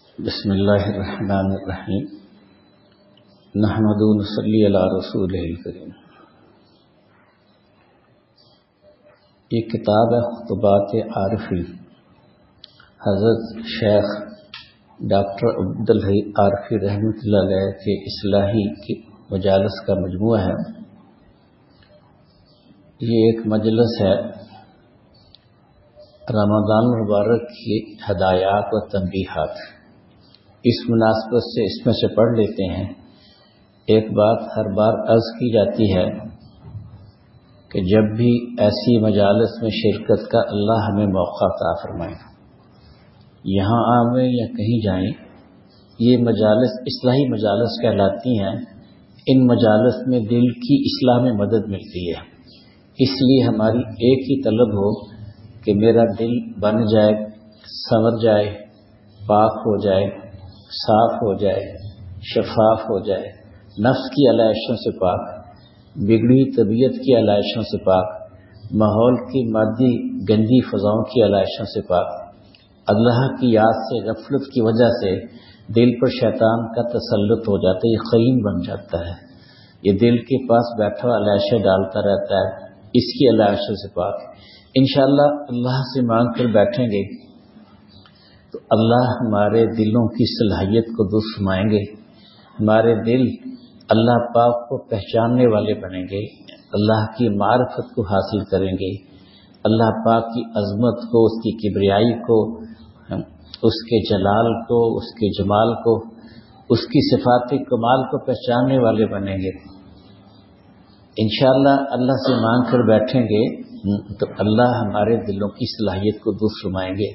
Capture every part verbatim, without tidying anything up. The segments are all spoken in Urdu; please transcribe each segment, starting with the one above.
بسم اللہ الرحمن الرحیم نحمد و نصلی علی رسول الکریم۔ یہ کتاب ہے خطبات عارفی، حضرت شیخ ڈاکٹر عبدالحی عارفی رحمۃ اللہ علیہ کے اصلاحی کی مجالس کا مجموعہ ہے۔ یہ ایک مجلس ہے رمضان المبارک کی ہدایات و تنبیہات، اس مناسبت سے اس میں سے پڑھ لیتے ہیں۔ ایک بات ہر بار عرض کی جاتی ہے کہ جب بھی ایسی مجالس میں شرکت کا اللہ ہمیں موقع عطا فرمائے، یہاں آویں یا کہیں جائیں، یہ مجالس اصلاحی مجالس کہلاتی ہیں۔ ان مجالس میں دل کی اصلاح میں مدد ملتی ہے، اس لیے ہماری ایک ہی طلب ہو کہ میرا دل بن جائے، سنور جائے، پاک ہو جائے، صاف ہو جائے، شفاف ہو جائے، نفس کی علائشوں سے پاک، بگڑی طبیعت کی علائشوں سے پاک، ماحول کی مادی گندی فضاؤں کی علائشوں سے پاک، اللہ کی یاد سے غفلت کی وجہ سے دل پر شیطان کا تسلط ہو جاتا ہے، یہ خیم بن جاتا ہے، یہ دل کے پاس بیٹھا ہوا علائشیں ڈالتا رہتا ہے، اس کی علائشوں سے پاک۔ انشاءاللہ اللہ سے مانگ کر بیٹھیں گے تو اللہ ہمارے دلوں کی صلاحیت کو درست فرمائیں گے، ہمارے دل اللہ پاک کو پہچاننے والے بنیں گے، اللہ کی معرفت کو حاصل کریں گے، اللہ پاک کی عظمت کو، اس کی کبریائی کو، اس کے جلال کو، اس کے جمال کو، اس کی صفات کمال کو پہچاننے والے بنیں گے۔ انشاءاللہ اللہ سے مانگ کر بیٹھیں گے تو اللہ ہمارے دلوں کی صلاحیت کو درست فرمائیں گے۔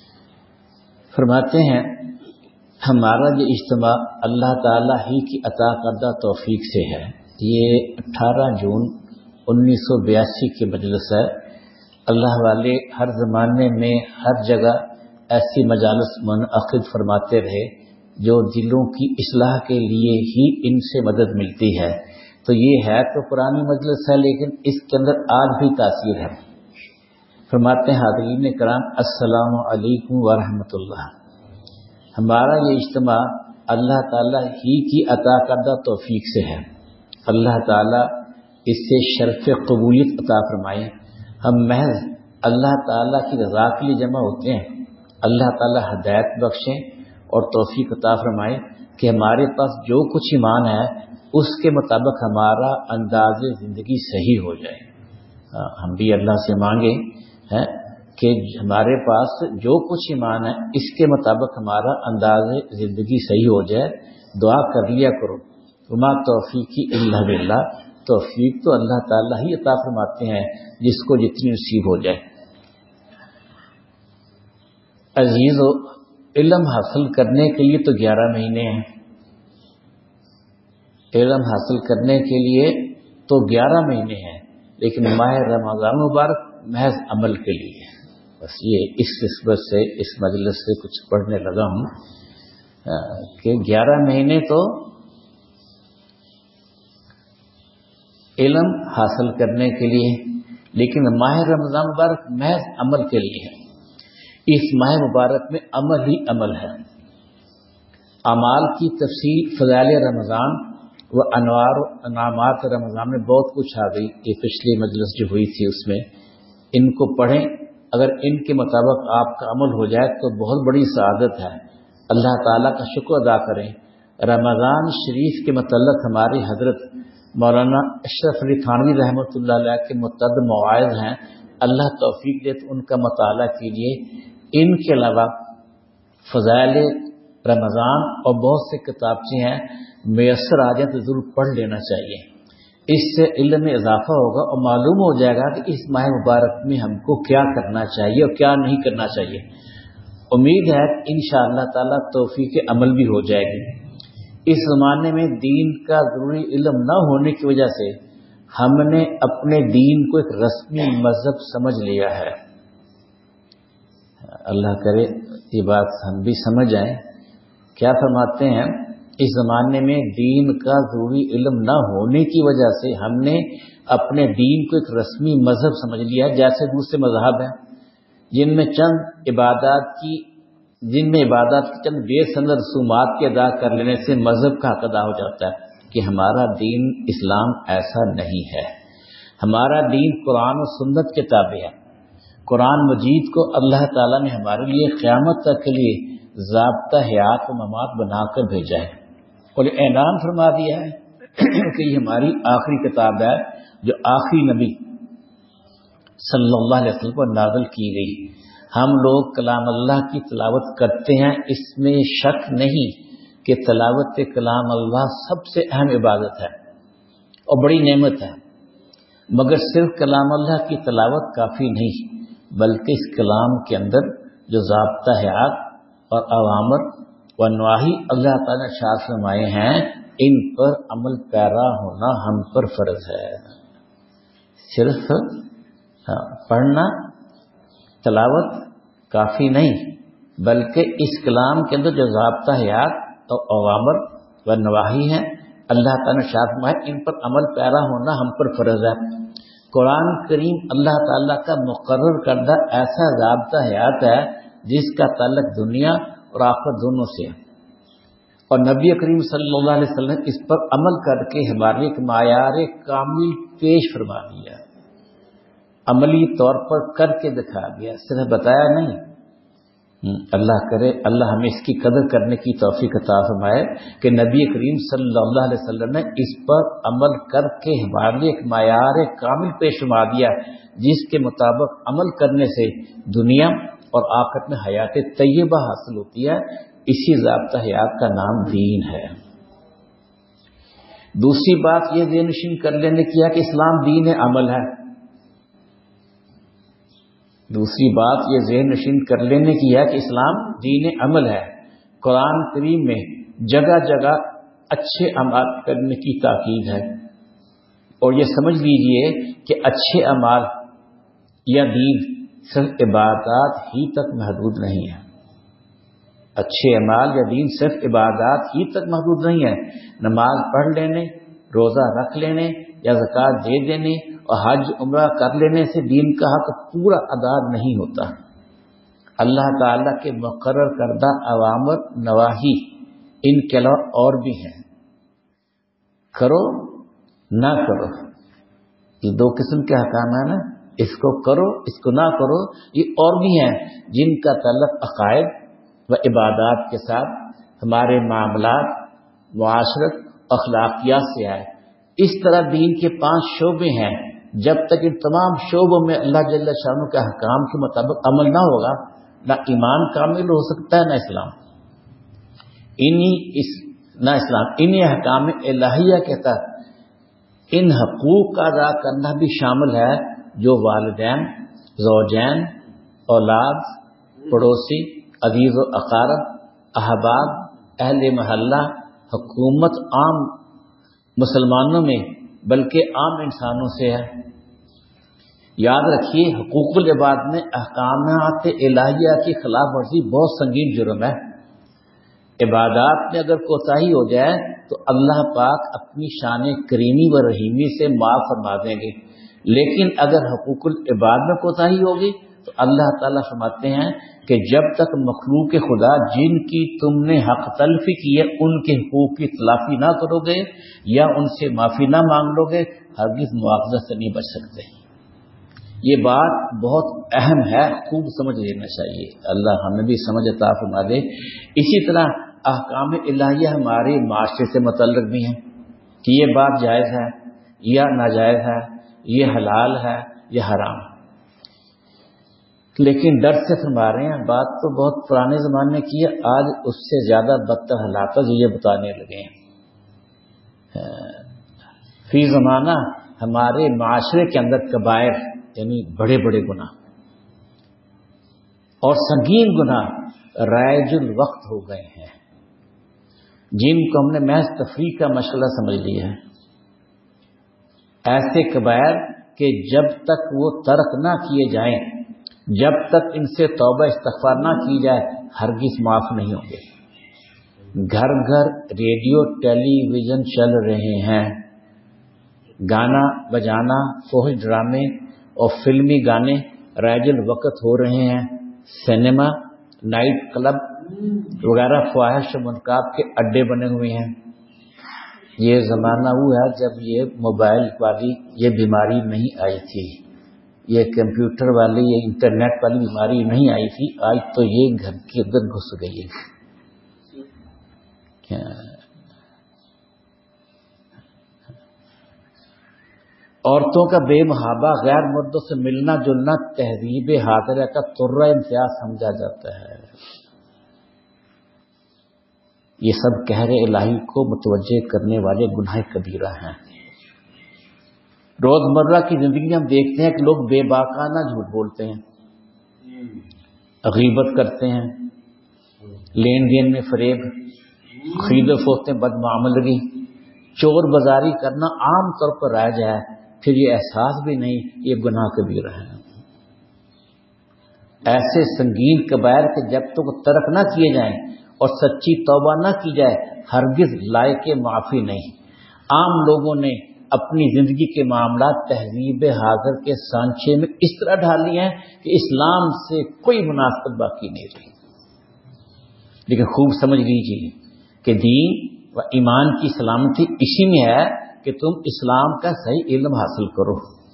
فرماتے ہیں ہمارا یہ اجتماع اللہ تعالیٰ ہی کی عطا کردہ توفیق سے ہے۔ یہ اٹھارہ جون انیس سو بیاسی کی مجلس ہے۔ اللہ والے ہر زمانے میں ہر جگہ ایسی مجالس منعقد فرماتے رہے جو دلوں کی اصلاح کے لیے ہی ان سے مدد ملتی ہے۔ تو یہ ہے تو پرانی مجلس ہے، لیکن اس کے اندر آج بھی تاثیر ہے۔ فرماتے ہیں حاضرین کرام السلام علیکم ورحمۃ اللہ، ہمارا یہ اجتماع اللہ تعالیٰ ہی کی عطا کردہ توفیق سے ہے۔ اللہ تعالیٰ اس سے شرف قبولیت عطا فرمائے۔ ہم محض اللہ تعالیٰ کی رضا کے لیے جمع ہوتے ہیں، اللہ تعالیٰ ہدایت بخشیں اور توفیق عطا فرمائے کہ ہمارے پاس جو کچھ ایمان ہے اس کے مطابق ہمارا انداز زندگی صحیح ہو جائے۔ ہم بھی اللہ سے مانگیں کہ ہمارے پاس جو کچھ ایمان ہے اس کے مطابق ہمارا انداز زندگی صحیح ہو جائے۔ دعا کر لیا کرو، وما توفیقی الا باللہ، توفیق تو اللہ تعالیٰ ہی عطا فرماتے ہیں جس کو جتنی نصیب ہو جائے۔ عزیزو، علم حاصل کرنے کے لیے تو گیارہ مہینے ہیں، علم حاصل کرنے کے لیے تو گیارہ مہینے ہیں، لیکن ماہ رمضان مبارک محض عمل کے لیے۔ بس یہ اس نسبت سے اس مجلس سے کچھ پڑھنے لگا ہوں کہ گیارہ مہینے تو علم حاصل کرنے کے لیے، لیکن ماہ رمضان مبارک محض عمل کے لیے ہے۔ اس ماہ مبارک میں عمل ہی عمل ہے۔ اعمال کی تفصیل فضائل رمضان و انوار و انعامات رمضان میں بہت کچھ آ گئی، یہ پچھلی مجلس جو ہوئی تھی اس میں، ان کو پڑھیں، اگر ان کے مطابق آپ کا عمل ہو جائے تو بہت بڑی سعادت ہے۔ اللہ تعالیٰ کا شکر ادا کریں۔ رمضان شریف کے متعلق ہماری حضرت مولانا اشرف علی تھانوی رحمۃ اللہ علیہ کے متعدد مواعظ ہیں، اللہ توفیق دے تو ان کا مطالعہ کیجیے۔ ان کے علاوہ فضائل رمضان اور بہت سے کتابچے ہیں، میسر آ جائیں تو ضرور پڑھ لینا چاہیے۔ اس سے علم میں اضافہ ہوگا اور معلوم ہو جائے گا کہ اس ماہ مبارک میں ہم کو کیا کرنا چاہیے اور کیا نہیں کرنا چاہیے۔ امید ہے کہ انشاءاللہ تعالیٰ توفیق عمل بھی ہو جائے گی۔ اس زمانے میں دین کا ضروری علم نہ ہونے کی وجہ سے ہم نے اپنے دین کو ایک رسمی مذہب سمجھ لیا ہے۔ اللہ کرے یہ بات ہم بھی سمجھ آئیں۔ کیا فرماتے ہیں، اس زمانے میں دین کا ضروری علم نہ ہونے کی وجہ سے ہم نے اپنے دین کو ایک رسمی مذہب سمجھ لیا ہے، جیسے دوسرے مذہب ہیں جن میں چند عبادات کی جن میں عبادات چند بے سند رسومات کے ادا کر لینے سے مذہب کا حق ادا ہو جاتا ہے، کہ ہمارا دین اسلام ایسا نہیں ہے۔ ہمارا دین قرآن و سنت کے تابع ہے۔ قرآن مجید کو اللہ تعالیٰ نے ہمارے لیے قیامت تک کے لیے ضابطہ حیات و ممات بنا کر بھیجا ہے، اور اعلان فرما دیا ہے کہ یہ ہماری آخری کتاب ہے جو آخری نبی صلی اللہ علیہ وسلم پر نازل کی گئی۔ ہم لوگ کلام اللہ کی تلاوت کرتے ہیں، اس میں شک نہیں کہ تلاوت کلام اللہ سب سے اہم عبادت ہے اور بڑی نعمت ہے، مگر صرف کلام اللہ کی تلاوت کافی نہیں، بلکہ اس کلام کے اندر جو ضابطہ حیات اور اوامر و نواہی اللہ تعالیٰ نے ارشاد فرمائے ہیں، ان پر عمل پیرا ہونا ہم پر فرض ہے۔ صرف پڑھنا تلاوت کافی نہیں، بلکہ اس کلام کے اندر جو ضابطہ حیات اور اوامر و نواہی ہیں اللہ تعالیٰ نے ارشاد فرمایا، ان پر عمل پیرا ہونا ہم پر فرض ہے۔ قرآن کریم اللہ تعالیٰ کا مقرر کردہ ایسا ضابطہ حیات ہے جس کا تعلق دنیا اور آخرت دونوں سے ہے، اور نبی کریم صلی اللہ علیہ وسلم اس پر عمل کر کے ہمارے ایک معیار کامل پیش فرما دیا، عملی طور پر کر کے دکھا دیا، صرف بتایا نہیں۔ اللہ کرے اللہ ہمیں اس کی قدر کرنے کی توفیق عطا فرمائے کہ نبی کریم صلی اللہ علیہ وسلم نے اس پر عمل کر کے ہمارے لیے ایک معیار کامل پیش فرما دیا، جس کے مطابق عمل کرنے سے دنیا اور آخرت میں حیات طیبہ حاصل ہوتی ہے۔ اسی ضابطہ حیات کا نام دین ہے۔ دوسری بات یہ ذہن نشین کر لینے کی ہے کہ اسلام دین عمل ہے۔ دوسری بات یہ ذہن نشین کر لینے کی ہے کہ اسلام دین عمل ہے۔ قرآن کریم میں جگہ جگہ اچھے اعمال کرنے کی تاکید ہے، اور یہ سمجھ لیجئے کہ اچھے اعمال یا دین صرف عبادات ہی تک محدود نہیں ہے۔ اچھے اعمال یا دین صرف عبادات ہی تک محدود نہیں ہے۔ نماز پڑھ لینے، روزہ رکھ لینے یا زکوٰۃ دے دینے اور حج عمرہ کر لینے سے دین کا حق پورا ادا نہیں ہوتا۔ اللہ تعالیٰ کے مقرر کردہ اوامر نواہی ان کے علاوہ اور بھی ہیں، کرو نہ کرو، یہ دو قسم کے احکام ہیں نا، اس کو کرو اس کو نہ کرو، یہ اور بھی ہیں جن کا تعلق عقائد و عبادات کے ساتھ ہمارے معاملات، معاشرت، اخلاقیات سے ہے۔ اس طرح دین کے پانچ شعبے ہیں، جب تک ان تمام شعبوں میں اللہ جل شانہ کے احکام کے مطابق عمل نہ ہوگا، نہ ایمان کامل ہو سکتا ہے نہ اسلام انہی اس نہ اسلام انہی احکام الہیہ کے تحت ان حقوق کا ادا کرنا بھی شامل ہے جو والدین، زوجین، اولاد، پڑوسی، عزیز و اقارب، احباب، اہل محلہ، حکومت، عام مسلمانوں میں بلکہ عام انسانوں سے ہے۔ یاد رکھیے حقوق العباد میں احکامات الہیہ کی خلاف ورزی بہت سنگین جرم ہے۔ عبادات میں اگر کوتاہی ہو جائے تو اللہ پاک اپنی شان کریمی و رحیمی سے معاف فرما دیں گے، لیکن اگر حقوق العباد میں کوتاہی ہوگی تو اللہ تعالیٰ فرماتے ہیں کہ جب تک مخلوق خدا جن کی تم نے حق تلفی کی ہے ان کے حقوق کی تلافی نہ کرو گے یا ان سے معافی نہ مانگ لو گے، ہرگز مواخذہ سے نہیں بچ سکتے۔ یہ بات بہت اہم ہے، خوب سمجھ لینا چاہیے، اللہ ہمیں بھی سمجھ عطا فرما دے۔ اسی طرح احکام الہیہ ہمارے معاشرے سے متعلق بھی ہیں کہ یہ بات جائز ہے یا ناجائز ہے، یہ حلال ہے یا حرام، لیکن ڈر سے فرما رہے ہیں بات تو بہت پرانے زمانے کی ہے، آج اس سے زیادہ بدتر حالات یہ بتانے لگے ہیں۔ فی زمانہ ہمارے معاشرے کے اندر کبائر یعنی بڑے بڑے گناہ اور سنگین گناہ رائج الوقت ہو گئے ہیں، جن کو ہم نے محض تفریح کا مشغلہ سمجھ لیا ہے۔ ایسے کبائر کہ جب تک وہ ترک نہ کیے جائیں، جب تک ان سے توبہ استغفار نہ کی جائے، ہرگز معاف نہیں ہوں گے۔ گھر گھر ریڈیو ٹیلی ویژن چل رہے ہیں، گانا بجانا، فحش ڈرامے اور فلمی گانے رائج الوقت ہو رہے ہیں، سینما نائٹ کلب وغیرہ فواہش و منکرات کے اڈے بنے ہوئے ہیں. یہ زمانہ ہوا جب یہ موبائل والی یہ بیماری نہیں آئی تھی، یہ کمپیوٹر والی یہ انٹرنیٹ والی بیماری نہیں آئی تھی. آج تو یہ گھر کے اندر گھس گئی ہے. عورتوں کا بے محابہ، غیر مردوں سے ملنا جلنا تہذیب حاضرہ کا ترہ امتیاز سمجھا جاتا ہے. یہ سب قہر الہی کو متوجہ کرنے والے گناہ کبیرہ ہیں. روزمرہ کی زندگی ہم دیکھتے ہیں کہ لوگ بے باکانہ جھوٹ بولتے ہیں، غیبت کرتے ہیں، لین دین میں فریب، خرید و فروخت میں بدمعاملگی، چور بازاری کرنا عام طور پر رائج ہے. پھر یہ احساس بھی نہیں یہ گناہ کبیرہ ہے. ایسے سنگین کبائر کہ جب تک ترک نہ کیے جائیں اور سچی توبہ نہ کی جائے ہرگز لائق معافی نہیں. عام لوگوں نے اپنی زندگی کے معاملات تہذیب حاضر کے سانچے میں اس طرح ڈھال لیے ہیں کہ اسلام سے کوئی مناسبت باقی نہیں رہی. لیکن خوب سمجھ لیجیے کہ دین و ایمان کی سلامتی اسی میں ہے کہ تم اسلام کا صحیح علم حاصل کرو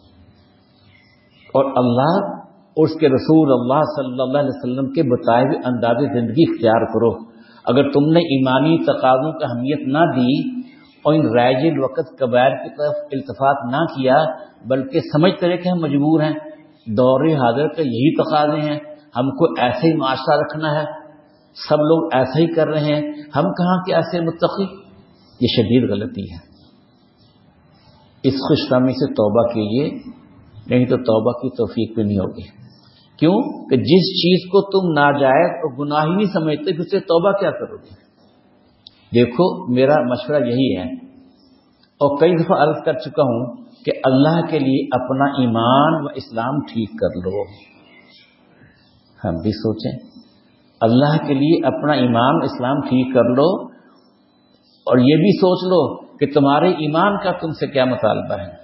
اور اللہ اور اس کے رسول اللہ صلی اللہ علیہ وسلم کے بتائے ہوئے انداز زندگی اختیار کرو. اگر تم نے ایمانی تقاضوں کا اہمیت نہ دی اور ان رائج الوقت کبائر کی طرف التفات نہ کیا بلکہ سمجھتے رہے کہ ہم مجبور ہیں، دور حاضر کا یہی تقاضے ہیں، ہم کو ایسے ہی معاشرہ رکھنا ہے، سب لوگ ایسا ہی کر رہے ہیں، ہم کہاں کے ایسے متقی. یہ شدید غلطی ہے. اس خوش فہمی سے توبہ کیجیے، نہیں تو توبہ کی توفیق بھی نہیں ہوگی. کیوں کہ جس چیز کو تم ناجائز اور گناہ ہی نہیں سمجھتے پھر سے توبہ کیا کرو گے؟ دیکھو میرا مشورہ یہی ہے اور کئی دفعہ عرض کر چکا ہوں کہ اللہ کے لیے اپنا ایمان و اسلام ٹھیک کر لو. ہم بھی سوچیں، اللہ کے لیے اپنا ایمان اسلام ٹھیک کر لو اور یہ بھی سوچ لو کہ تمہارے ایمان کا تم سے کیا مطالبہ ہے.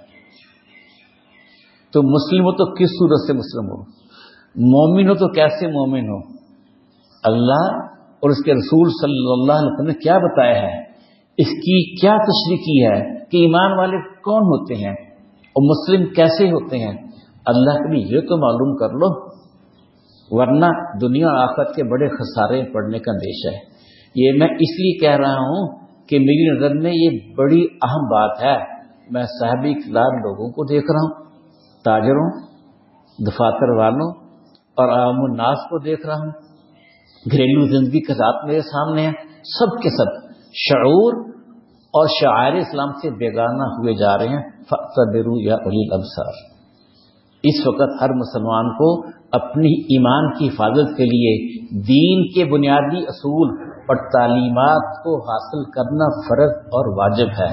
تم مسلم ہو تو کس صورت سے مسلم ہو، مومن ہو تو کیسے مومن ہو، اللہ اور اس کے رسول صلی اللہ علیہ وسلم نے کیا بتایا ہے، اس کی کیا تشریح کی ہے کہ ایمان والے کون ہوتے ہیں اور مسلم کیسے ہوتے ہیں. اللہ کے لیے یہ تو معلوم کر لو، ورنہ دنیا اور آخرت کے بڑے خسارے پڑنے کا اندیشہ ہے. یہ میں اس لیے کہہ رہا ہوں کہ میری نظر میں یہ بڑی اہم بات ہے. میں صاحب اقتدار لوگوں کو دیکھ رہا ہوں، تاجروں، دفاتر والوں اور عوام الناس کو دیکھ رہا ہوں، گھریلو زندگی کے ساتھ میرے سامنے ہیں، سب کے سب شعور اور شعائر اسلام سے بیگانہ ہوئے جا رہے ہیں. فاعتبروا یا اولی الابصار. اس وقت ہر مسلمان کو اپنی ایمان کی حفاظت کے لیے دین کے بنیادی اصول اور تعلیمات کو حاصل کرنا فرض اور واجب ہے.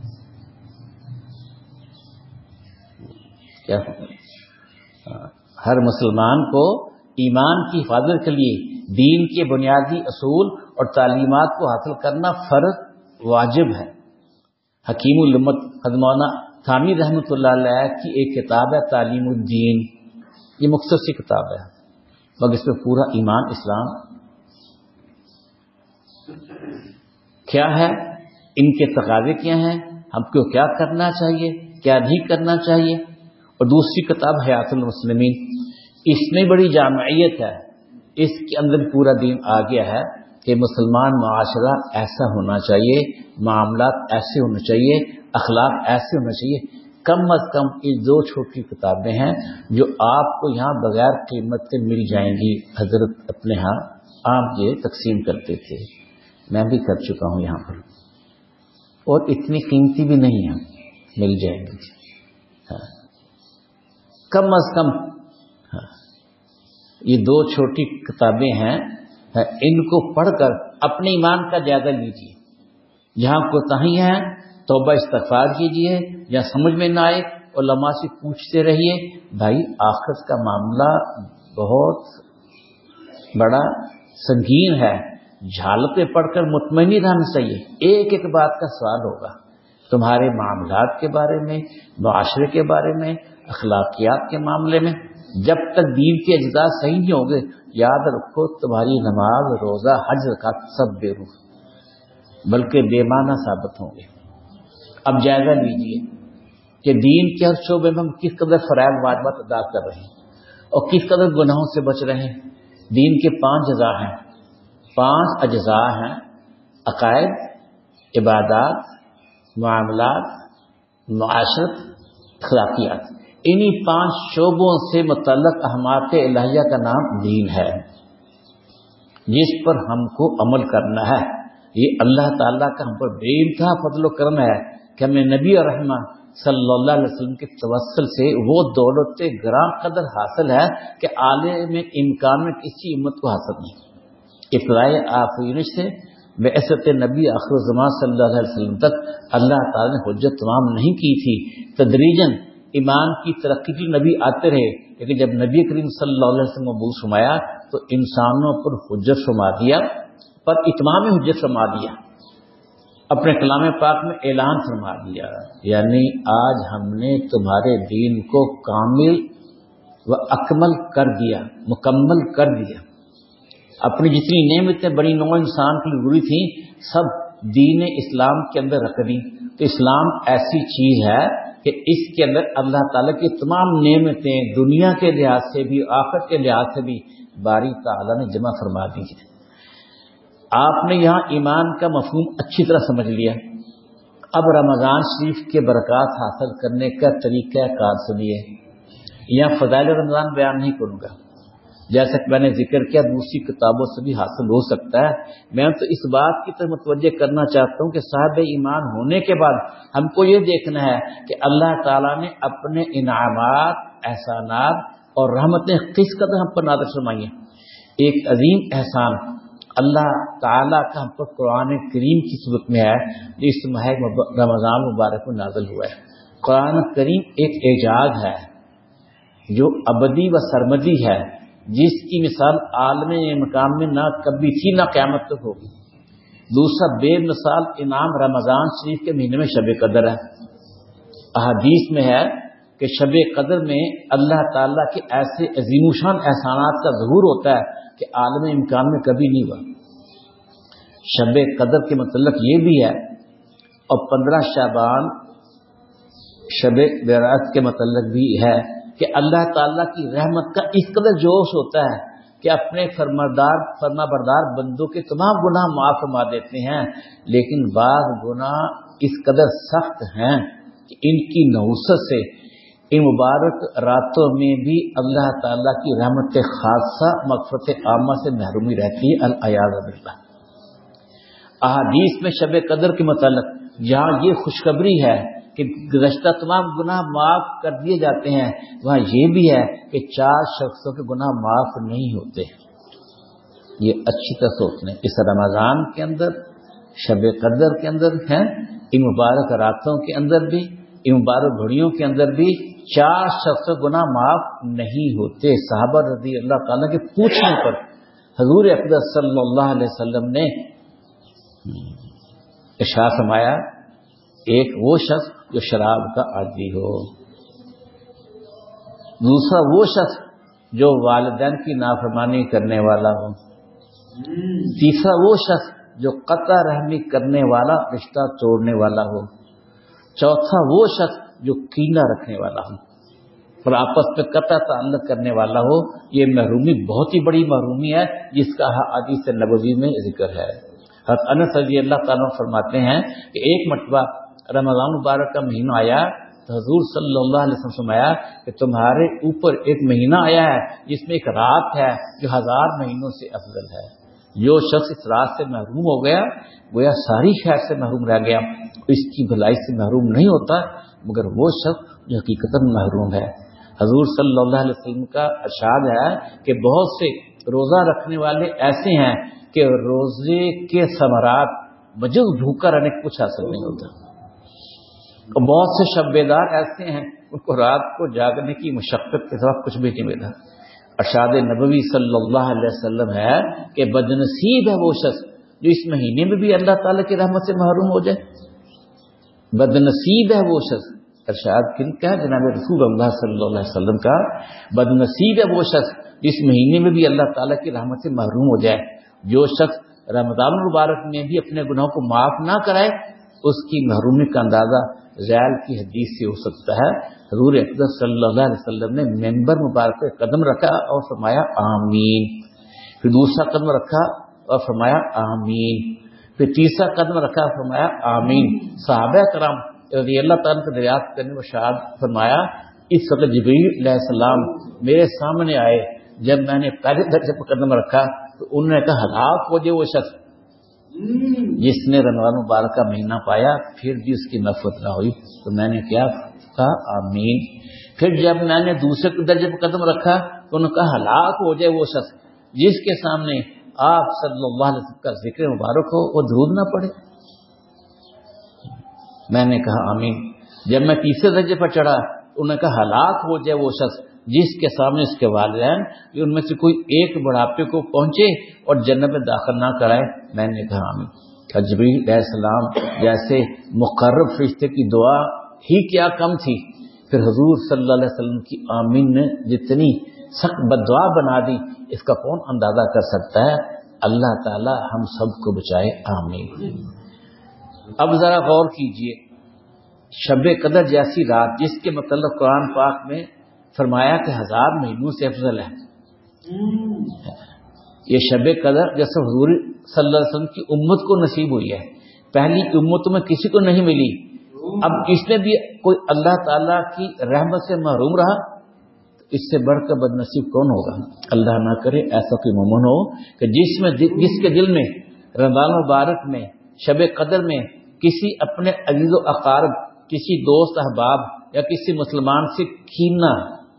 کیا ہر مسلمان کو ایمان کی حفاظت کے لیے دین کے بنیادی اصول اور تعلیمات کو حاصل کرنا فرض واجب ہے. حکیم الامت حضرت مولانا ثانی رحمۃ اللہ علیہ کی ایک کتاب ہے تعلیم الدین. یہ مختصر سی کتاب ہے مگر اس میں پورا ایمان اسلام کیا ہے، ان کے تقاضے کیا ہیں، ہم کو کیا کرنا چاہیے، کیا نہیں کرنا چاہیے. اور دوسری کتاب حیات المسلمین، اس میں بڑی جامعیت ہے، اس کے اندر پورا دین آ گیا ہے کہ مسلمان معاشرہ ایسا ہونا چاہیے، معاملات ایسے ہونے چاہیے، اخلاق ایسے ہونا چاہیے. کم از کم یہ دو چھوٹی کتابیں ہیں جو آپ کو یہاں بغیر قیمت کے مل جائیں گی. حضرت اپنے ہاں آپ یہ تقسیم کرتے تھے، میں بھی کر چکا ہوں یہاں پر، اور اتنی قیمتی بھی نہیں ہے، مل جائیں گی. ہاں کم از کم ہاں یہ دو چھوٹی کتابیں ہیں، ان کو پڑھ کر اپنے ایمان کا جائزہ لیجیے. جہاں کوتاہی ہے توبہ استغفار کیجیے، یا سمجھ میں نہ آئے علماء سے پوچھتے رہیے. بھائی آخرت کا معاملہ بہت بڑا سنگین ہے، جھالتے پڑھ کر مطمئن نہیں رہنا چاہیے. ایک ایک بات کا سوال ہوگا تمہارے معاملات کے بارے میں، معاشرے کے بارے میں، اخلاقیات کے معاملے میں. جب تک دین کے اجزاء صحیح نہیں ہوں گے یاد رکھو تمہاری نماز روزہ حج زکات سب بے روح بلکہ بے معنی ثابت ہوں گے۔ اب جائزہ لیجیے کہ دین کے ہر شعبے میں ہم کس قدر فرائض واجبات ادا کر رہے ہیں اور کس قدر گناہوں سے بچ رہے ہیں۔ دین کے پانچ اجزاء ہیں، پانچ اجزاء ہیں: عقائد، عبادات، معاملات، معاشرت، اخلاقیات۔ انہی پانچ شعبوں سے متعلق احکامات الہیہ کا نام دین ہے، جس پر ہم کو عمل کرنا ہے۔ یہ اللہ تعالیٰ کا ہم پر بے انتہا فضل و کرم ہے کہ ہمیں نبی اور رحمہ صلی اللہ علیہ وسلم کے توسل سے وہ دولت گراں قدر حاصل ہے کہ عالم امکان میں کسی امت کو حاصل نہیں۔ ابتدائی آفرینش سے بعثت نبی آخر الزمان صلی اللہ علیہ وسلم تک اللہ تعالیٰ نے حجت تمام نہیں کی تھی۔ تدریجاً ایمان کی ترقی کے نبی آتے رہے، لیکن جب نبی کریم صلی اللہ علیہ وسلم مبعوث فرمایا تو انسانوں پر حجت فرما دیا، پر اتمام حجت فرما دیا، اپنے کلام پاک میں اعلان فرما دیا، یعنی آج ہم نے تمہارے دین کو کامل و اکمل کر دیا، مکمل کر دیا۔ اپنی جتنی نعمتیں بڑی نوع انسان کی ضروری تھیں سب دین اسلام کے اندر رکھ دی۔ تو اسلام ایسی چیز ہے کہ اس کے اندر اللہ تعالیٰ کی تمام نعمتیں دنیا کے لحاظ سے بھی آخرت کے لحاظ سے بھی باری تعالیٰ نے جمع فرما دی ہے۔ آپ نے یہاں ایمان کا مفہوم اچھی طرح سمجھ لیا۔ اب رمضان شریف کے برکات حاصل کرنے کا طریقہ کار سنیے۔ یہاں فضائل رمضان بیان نہیں کروں گا، جیسا کہ میں نے ذکر کیا دوسری کتابوں سے بھی حاصل ہو سکتا ہے۔ میں تو اس بات کی طرف متوجہ کرنا چاہتا ہوں کہ صاحب ایمان ہونے کے بعد ہم کو یہ دیکھنا ہے کہ اللہ تعالیٰ نے اپنے انعامات، احسانات اور رحمتیں کس قدر ہم پر نازل فرمائی ہیں۔ ایک عظیم احسان اللہ تعالیٰ کا ہم پر قرآن کریم کی صورت میں ہے جو اس ماہ رمضان مبارک میں نازل ہوا ہے۔ قرآن کریم ایک اعجاز ہے جو ابدی و سرمدی ہے، جس کی مثال عالم مقام میں نہ کبھی تھی نہ قیامت تک ہوگی۔ دوسرا بے مثال انعام رمضان شریف کے مہینے میں شب قدر ہے۔ احادیث میں ہے کہ شب قدر میں اللہ تعالیٰ کے ایسے عظیم الشان احسانات کا ظہور ہوتا ہے کہ عالم امکان میں کبھی نہیں ہوا۔ شب قدر کے متعلق یہ بھی ہے، اور پندرہ شعبان شب برات کے متعلق بھی ہے کہ اللہ تعالیٰ کی رحمت کا اس قدر جوش ہوتا ہے کہ اپنے فرماندار فرما بردار بندوں کے تمام گناہ معاف فرما دیتے ہیں، لیکن بعض گناہ اس قدر سخت ہیں کہ ان کی نحوست سے ان مبارک راتوں میں بھی اللہ تعالیٰ کی رحمت خاصہ مغفرت عامہ سے محرومی رہتی ہے، العیاذ باللہ۔ احادیث میں شب قدر کے متعلق جہاں یہ خوشخبری ہے کہ گزشتہ تمام گناہ معاف کر دیے جاتے ہیں، وہاں یہ بھی ہے کہ چار شخصوں کے گناہ معاف نہیں ہوتے۔ یہ اچھی طرح سوچ لیں، اس رمضان کے اندر، شب قدر کے اندر ہیں، ان مبارک راتوں کے اندر بھی، ان مبارک گھڑیوں کے اندر بھی چار شخصوں کے گناہ معاف نہیں ہوتے۔ صحابہ رضی اللہ تعالیٰ کے پوچھنے پر حضور اقدس صلی اللہ علیہ وسلم نے ارشاد فرمایا، ایک وہ شخص جو شراب کا عادی ہو، دوسرا وہ شخص جو والدین کی نافرمانی کرنے والا ہو، تیسرا وہ شخص جو قطع رحمی کرنے والا، رشتہ توڑنے والا ہو، چوتھا وہ شخص جو کینہ رکھنے والا ہو اور آپس میں قطع تعلق کرنے والا ہو۔ یہ محرومی بہت ہی بڑی محرومی ہے جس کا حدیث نبوی میں ذکر ہے۔ حضرت انس رضی اللہ تعالیٰ فرماتے ہیں کہ ایک مرتبہ رمضان مبارک کا مہینہ آیا تو حضور صلی اللہ علیہ وسلم فرمایا کہ تمہارے اوپر ایک مہینہ آیا ہے جس میں ایک رات ہے جو ہزار مہینوں سے افضل ہے۔ جو شخص اس رات سے محروم ہو گیا گویا ساری خیر سے محروم رہ گیا، اس کی بھلائی سے محروم نہیں ہوتا مگر وہ شخص جو حقیقتاً محروم ہے۔ حضور صلی اللہ علیہ وسلم کا ارشاد ہے کہ بہت سے روزہ رکھنے والے ایسے ہیں کہ روزے کے ثمرات بجز بھوکا رہنے کو کچھ حاصل نہیں ہوتا، اور بہت سے شب بیدار ایسے ہیں ان کو رات کو جاگنے کی مشقت کے ساتھ کچھ بھی نہیں ملا۔ ارشاد نبوی صلی اللہ علیہ وسلم ہے کہ بدنصیب ہے وہ شخص جو اس مہینے میں بھی اللہ تعالیٰ کی رحمت سے محروم ہو جائے، بدنصیب ہے وہ شخص ارشاد کیا جناب رسول اللہ صلی اللہ علیہ وسلم کا، بد نصیب ہے وہ شخص جس مہینے میں بھی اللہ تعالیٰ کی رحمت سے محروم ہو جائے۔ جو شخص رمضان المبارک میں بھی اپنے گناہوں کو معاف نہ کرائے اس کی محرومی کا اندازہ ذیل کی حدیث سے ہو سکتا ہے۔ حضور اقدس صلی اللہ علیہ وسلم نے ممبر مبارک پہ قدم رکھا اور فرمایا آمین، پھر دوسرا قدم رکھا اور فرمایا آمین، پھر تیسرا قدم رکھا اور فرمایا آمین۔ صحابہ کرام رضی اللہ تعالیٰ کو دریافت کرنے میں شاد فرمایا اس وقت جبریل علیہ السلام میرے سامنے آئے، جب میں نے پہلے درجے پر قدم رکھا تو انہوں نے کہا ہلاک ہو جائے وہ شخص جس نے رمضان مبارک کا مہینہ پایا پھر بھی اس کی مغفرت نہ ہوئی۔ تو میں نے کیا کہا آمین۔ پھر جب میں نے دوسرے درجے پر قدم رکھا تو انہوں نے کہا ہلاک ہو جائے وہ شخص جس کے سامنے آپ صلی اللہ علیہ وسلم کا ذکر مبارک ہو وہ درود نہ پڑے۔ میں نے کہا آمین۔ جب میں تیسرے درجے پر چڑھا انہوں نے کہا ہلاک ہو جائے وہ شخص جس کے سامنے اس کے والدین ان میں سے کوئی ایک بڑھاپے کو پہنچے اور جنت میں داخل نہ کرائے۔ میں نے کہا آمین۔ جبریل علیہ السلام جیسے مقرب فرشتے کی دعا ہی کیا کم تھی، پھر حضور صلی اللہ علیہ وسلم کی آمین نے جتنی سخت بددعا بنا دی اس کا کون اندازہ کر سکتا ہے۔ اللہ تعالی ہم سب کو بچائے، آمین۔ اب ذرا غور کیجئے، شب قدر جیسی رات جس کے متعلق قرآن پاک میں فرمایا کہ ہزار مہینوں سے افضل ہے، یہ شب قدر جیسے حضور صلی اللہ علیہ وسلم کی امت کو نصیب ہوئی ہے، پہلی امتوں میں کسی کو نہیں ملی، اب اس میں بھی کوئی اللہ تعالیٰ کی رحمت سے محروم رہا، اس سے بڑھ کر بد نصیب کون ہوگا؟ اللہ نہ کرے ایسا کوئی مومن ہو کہ جس میں جس کے دل میں رمضان مبارک میں شب قدر میں کسی اپنے عزیز و اقارب، کسی دوست احباب یا کسی مسلمان سے کینہ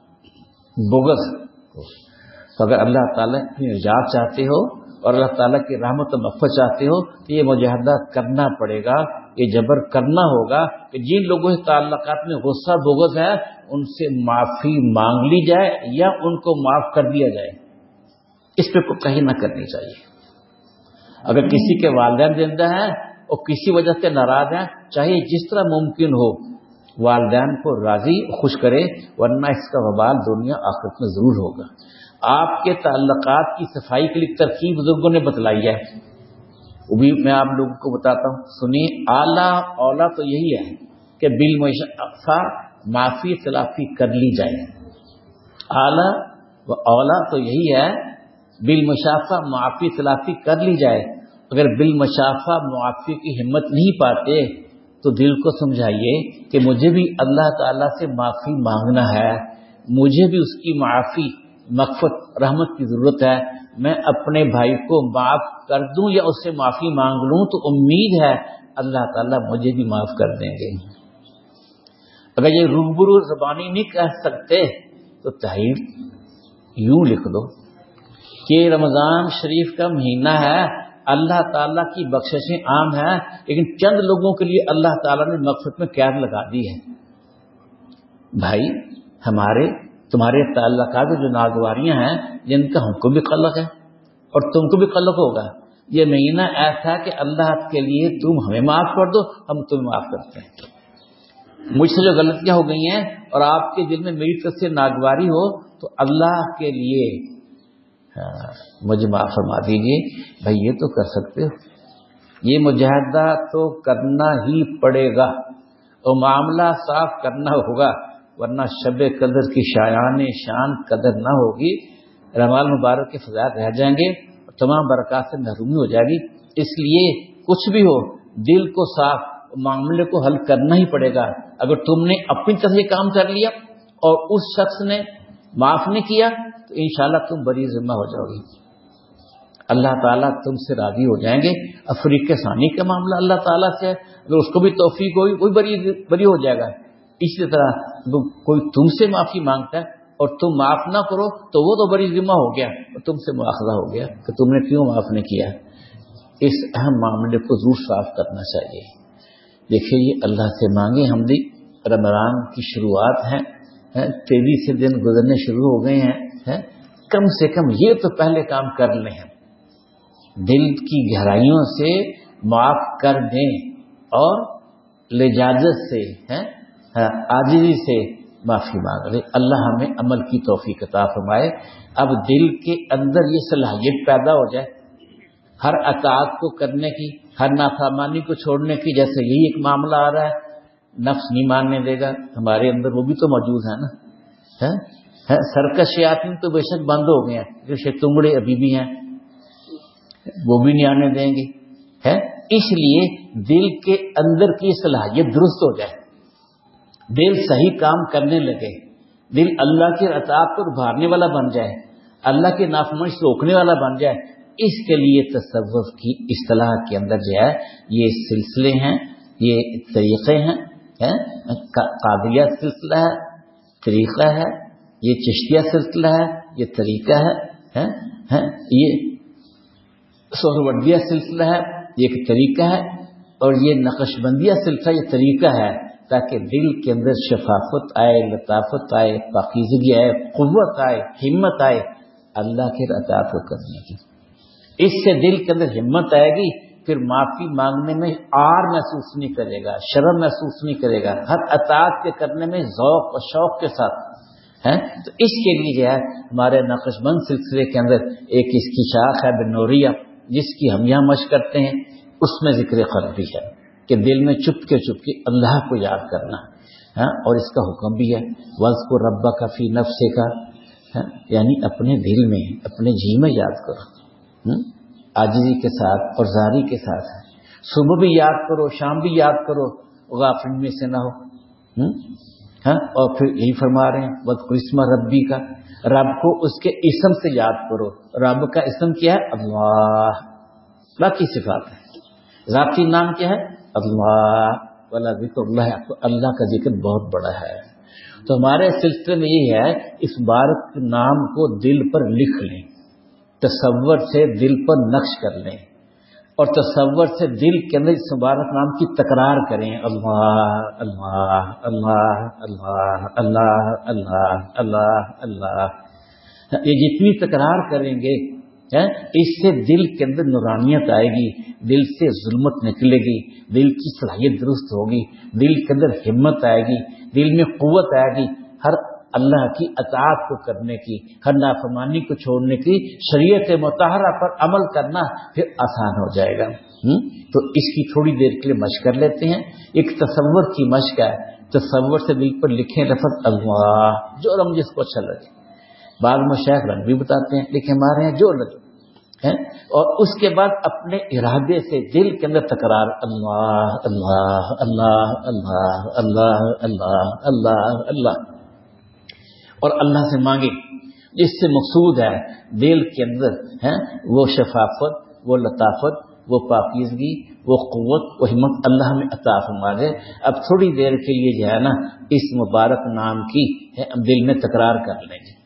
بغض۔ تو اگر اللہ تعالیٰ کی نجات چاہتے ہو اور اللہ تعالیٰ کی رحمت و مغفرت چاہتے ہو تو یہ مجاہدہ کرنا پڑے گا، یہ جبر کرنا ہوگا کہ جن لوگوں سے تعلقات میں غصہ بغض ہے ان سے معافی مانگ لی جائے یا ان کو معاف کر دیا جائے، اس پہ کوئی کہیں نہ کرنی چاہیے۔ اگر کسی کے والدین زندہ ہیں اور کسی وجہ سے ناراض ہیں، چاہے جس طرح ممکن ہو والدین کو راضی خوش کرے، ورنہ اس کا وبال دنیا آخرت میں ضرور ہوگا۔ آپ کے تعلقات کی صفائی کے لیے ترکیب بزرگوں نے بتلائی ہے، وہ بھی میں آپ لوگوں کو بتاتا ہوں، سنیے۔ اعلیٰ اولا تو یہی ہے کہ بالمشافہ معافی تلافی کر لی جائے، اعلیٰ و اولا تو یہی ہے بالمشافہ معافی تلافی کر لی جائے۔ اگر بالمشافہ معافی کی ہمت نہیں پاتے تو دل کو سمجھائیے کہ مجھے بھی اللہ تعالیٰ سے معافی مانگنا ہے، مجھے بھی اس کی معافی مغفرت رحمت کی ضرورت ہے، میں اپنے بھائی کو معاف کر دوں یا اس سے معافی مانگ لوں تو امید ہے اللہ تعالیٰ مجھے بھی معاف کر دیں گے۔ اگر یہ روبرو زبانی نہیں کہہ سکتے تو تحریر یوں لکھ دو کہ رمضان شریف کا مہینہ ہے، اللہ تعالیٰ کی بخششیں عام ہیں لیکن چند لوگوں کے لیے اللہ تعالیٰ نے مغفرت میں قید لگا دی ہے۔ بھائی ہمارے تمہارے تعلقات جو ناگواریاں ہیں جن کا ہم کو بھی قلق ہے اور تم کو بھی قلق ہوگا، یہ مہینہ ایسا کہ اللہ کے لیے تم ہمیں معاف کر دو، ہم تمہیں معاف کرتے ہیں۔ مجھ سے جو غلطیاں ہو گئی ہیں اور آپ کے دل میں میری طرف سے ناگواری ہو تو اللہ کے لیے مجھے معاف فرما دیجیے۔ بھائی یہ تو کر سکتے ہو، یہ مجاہدہ تو کرنا ہی پڑے گا اور معاملہ صاف کرنا ہوگا، ورنہ شب قدر کی شایان شان قدر نہ ہوگی، رمضان مبارک کے فضائل رہ جائیں گے اور تمام برکات سے محرومی ہو جائے گی۔ اس لیے کچھ بھی ہو دل کو صاف معاملے کو حل کرنا ہی پڑے گا۔ اگر تم نے اپنی طرف سے کام کر لیا اور اس شخص نے معاف نہیں کیا تو انشاءاللہ تم بری ذمہ ہو جاؤ گی، اللہ تعالیٰ تم سے راضی ہو جائیں گے۔ افریقہ ثانی کا معاملہ اللہ تعالیٰ سے ہے، اگر اس کو بھی توفیق ہوئی وہی بری بری ہو جائے گا۔ اسی طرح کوئی تم سے معافی مانگتا ہے اور تم معاف نہ کرو تو وہ تو بری ذمہ ہو گیا اور تم سے مواخذہ ہو گیا کہ تم نے کیوں معاف نہیں کیا۔ اس اہم معاملے کو ضرور صاف کرنا چاہیے۔ دیکھیے یہ اللہ سے مانگے، ہم بھی رمضان کی شروعات ہیں، تیزی سے دن گزرنے شروع ہو گئے ہیں، کم سے کم یہ تو پہلے کام کر لیں، دل کی گہرائیوں سے معاف کر دیں اور لجاجت سے عاجزی سے معافی مانگ رہے. اللہ ہمیں عمل کی توفیق عطا فرمائے. اب دل کے اندر یہ صلاحیت پیدا ہو جائے ہر اطاعت کو کرنے کی، ہر نافرمانی کو چھوڑنے کی. جیسے یہی ایک معاملہ آ رہا ہے، نفس نہیں ماننے دے گا، ہمارے اندر وہ بھی تو موجود ہے نا. سرکش شیاطین تو بے شک بند ہو گئے ہیں، جو شیطنگڑے ابھی بھی ہیں وہ بھی نہیں آنے دیں گے. ہے اس لیے دل کے اندر کی صلاحیت درست ہو جائے، دل صحیح کام کرنے لگے، دل اللہ کی اطاعت کو ابھارنے والا بن جائے، اللہ کے نافرمانی سے روکنے والا بن جائے. اس کے لیے تصوف کی اصطلاح کے اندر جو ہے یہ سلسلے ہیں، یہ طریقے ہیں. قادریہ سلسلہ ہے، طریقہ ہے. یہ چشتیہ سلسلہ ہے، یہ طریقہ ہے. یہ سہروردیہ سلسلہ ہے، یہ ایک طریقہ ہے. اور یہ نقش بندیہ سلسلہ یہ طریقہ ہے، تاکہ دل کے اندر شفافت آئے، لطافت آئے، پاکیزگی آئے، قوت آئے، ہمت آئے اللہ کے اطاعت کو کرنے کی. اس سے دل کے اندر ہمت آئے گی، پھر معافی مانگنے میں آر محسوس نہیں کرے گا، شرم محسوس نہیں کرے گا، ہر اطاعت کے کرنے میں ذوق اور شوق کے ساتھ ہے. تو اس کے لیے جو ہے ہمارے نقش بند سلسلے کے اندر ایک اس کی شاخ ہے بنوریہ، جس کی ہم یہاں مشق کرتے ہیں. اس میں ذکر قلبی ہے کہ دل میں چپ کے چپ کے اللہ کو یاد کرنا ہے. اور اس کا حکم بھی ہے وَاذْكُرْ رَبَّكَ فِي نَفْسِكَ، یعنی اپنے دل میں، اپنے جی میں یاد کرو، عاجزی کے ساتھ اور زاری کے ساتھ. صبح بھی یاد کرو، شام بھی یاد کرو، غافل میں سے نہ ہو. اور پھر یہی فرما رہے ہیں وَاذْكُرْ اسْمَ رَبِّكَ، رب کو اس کے اسم سے یاد کرو. رب کا اسم کیا ہے؟ اللہ. باقی صفات ہے. ذاتی نام کیا ہے؟ اللہ. وَلَا ذِكْرُ اللَّهِ، اللہ کا ذکر بہت بڑا ہے. تو ہمارے سلسلے میں یہ ہے اس بارک نام کو دل پر لکھ لیں، تصور سے دل پر نقش کر لیں، اور تصور سے دل کے اندر اس مبارک نام کی تکرار کریں. اللہ اللہ اللہ اللہ اللہ اللہ اللہ اللہ. یہ جتنی تکرار کریں گے اس سے دل کے اندر نورانیت آئے گی، دل سے ظلمت نکلے گی، دل کی صلاحیت درست ہوگی، دل کے اندر ہمت آئے گی، دل میں قوت آئے گی ہر اللہ کی اطاعت کو کرنے کی، ہر نافرمانی کو چھوڑنے کی. شریعت مطہرہ پر عمل کرنا پھر آسان ہو جائے گا. تو اس کی تھوڑی دیر کے لیے مشق کر لیتے ہیں. ایک تصور کی مشق ہے، تصور سے دل پر لکھیں لفظ اللہ، جو رنگ جس کو اچھا لگے. بعض مشائخ رنگ بھی بتاتے ہیں، لیکن ہمارے ہیں جو لگے. اور اس کے بعد اپنے ارادے سے دل کے اندر تکرار اللہ اللہ اللہ اللہ اللہ اللہ اللہ اللہ. اور اللہ سے مانگے، جس سے مقصود ہے دل کے اندر ہے وہ شفافت، وہ لطافت، وہ پاکیزگی، وہ قوت، وہ ہمت اللہ ہمیں عطا فرما دے. اب تھوڑی دیر کے لیے جو ہے نا اس مبارک نام کی دل میں تکرار کر لیں گے.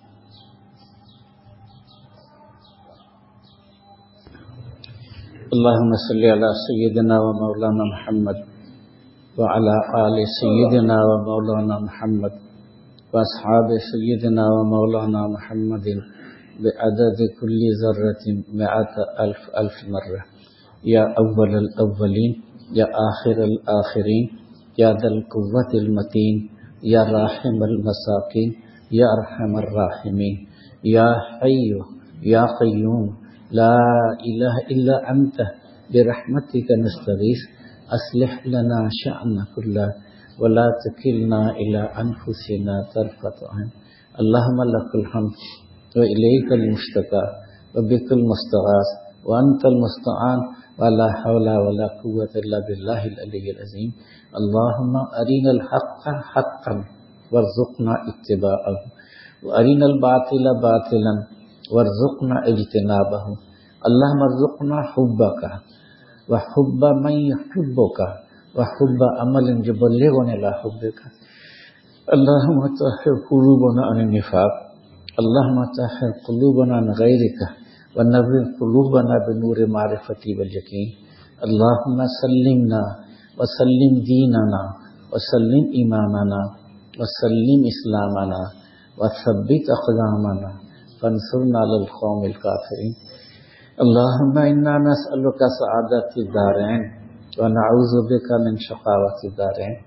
اللہم صلی علی سیدنا و مولانا محمد وعلی آل سیدنا و مولانا محمد واصحاب سیدنا و مولانا محمد بعدد کل ذرۃ مئات الف الف مرہ. یا اول الاولین، یا آخر الآخرین، یا ذا القوة المتین، یا راحم المساکین، یا ارحم الراحمین، یا حی یا قیوم لا الہ الا انت برحمتک نستغیث اصلح لنا شأننا کلہ ولا تکلنا الی انفسنا طرفۃ عین. اللہم لک الحمد والیک المشتکى وبک المستغاث وانت المستعان ولا حول ولا قوة الا باللہ العلی العظیم. اللہم ارنا الحق حقا وارزقنا اتباعہ وارنا الباطل باطلا وارزقنا اجتنابہ. اللہم ارزقنا حبک وحب من یحبک وحب عمل یبلغنا الی حبک. اللہم طہر قلوبنا عن النفاق، اللہم طہر قلوبنا عن غیرک ونور قلوبنا بنور معرفتی والیقین. اللہم سلمنا وسلم دیننا وسلم ایماننا وسلم اسلامنا وثبت اقدامنا فانصرنا علی القوم الکافرین. اللہم انا نسألک سعادت الدارین ونعوذ بک من شقاوت الدارین.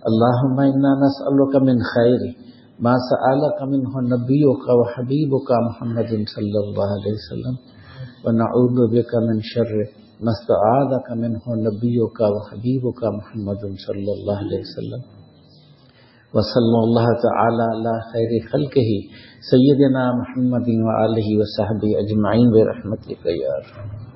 اللهم انا نسألك من خير ما سألك منه نبيك وحبيبك محمد صلى الله عليه وسلم ونعوذ بك من شر ما استعاذك منه نبيك وحبيبك محمد صلى الله عليه وسلم وصلى الله تعالى على خير خلقه سيدنا محمد وآله وصحبه أجمعين برحمتك يا أرحم